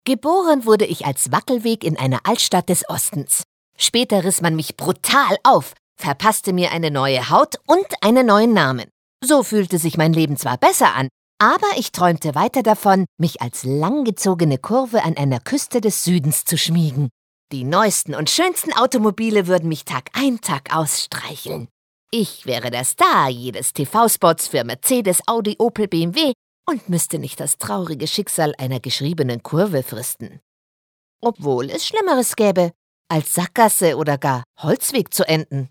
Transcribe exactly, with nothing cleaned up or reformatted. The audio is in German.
Geboren wurde ich als Wackelweg in einer Altstadt des Ostens. Später riss man mich brutal auf, verpasste mir eine neue Haut und einen neuen Namen. So fühlte sich mein Leben zwar besser an, aber ich träumte weiter davon, mich als langgezogene Kurve an einer Küste des Südens zu schmiegen. Die neuesten und schönsten Automobile würden mich Tag ein, Tag aus streicheln. Ich wäre der Star jedes T V-Spots für Mercedes, Audi, Opel, B M W und müsste nicht das traurige Schicksal einer geschriebenen Kurve fristen. Obwohl es Schlimmeres gäbe, als Sackgasse oder gar Holzweg zu enden.